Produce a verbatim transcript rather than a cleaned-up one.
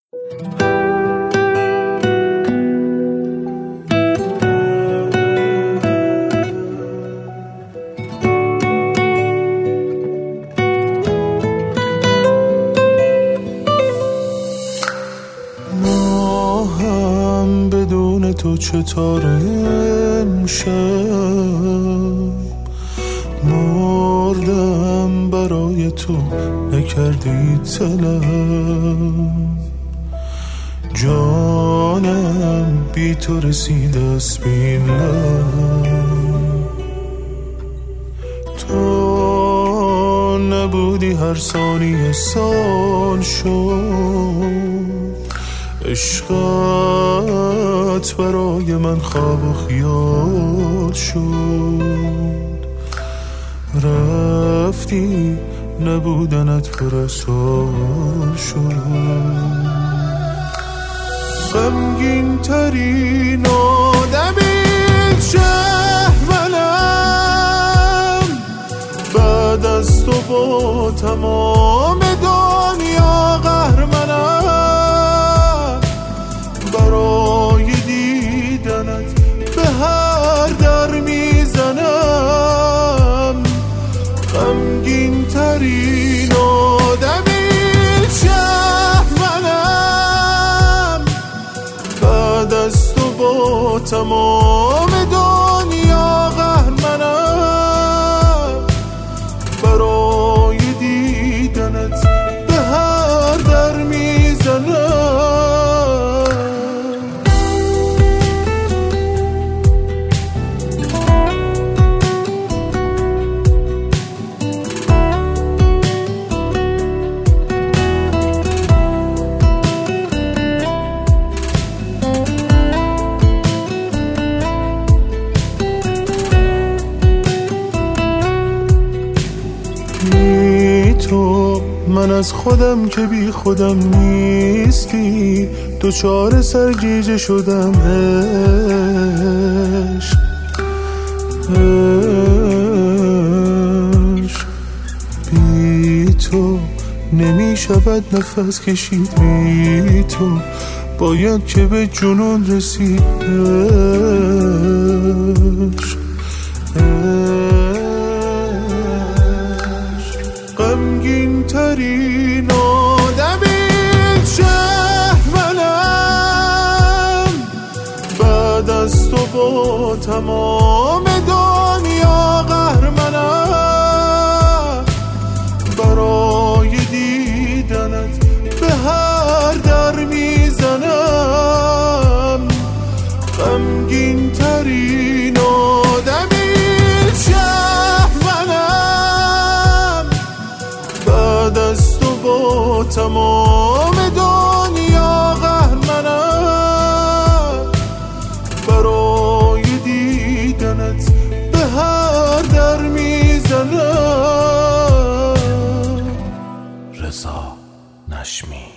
ما هم بدون تو چطوره امشب، مردم برای تو نکردی طلب، جانم بی تو رسید از بین لب، تو نبودی هر ثانیه سال شد، عشقت برای من خواب و خیال شد، رفتی نبودنت پر از سوال شد. غمگین ترین آدمی شهر منم، بعد از تو با تمام دنیا قهر منم، برای دیدنت به هر در میزنم. غمگین ترین آدمی شهر منم، بعد از تو با تمام دنیا قهر منم، برای دیدنت به هر در میزنم. تو من از خودم که بی خودم نیستی، دوچار سرگیجه شدم عشق عشق، بی تو نمی شود نفس کشید، بی تو باید که به جنون رسید عشق غمگین ترین آدمی شهر منم، بعد از تو با تمام دنیا قهر منم، برای دیدنت به هر در میزنم. غمگین ترین آدمی شهر منم، بعد از تو با تمام دنیا قهر منم، برای دیدنت به هر در میزنم. رضا نشمی.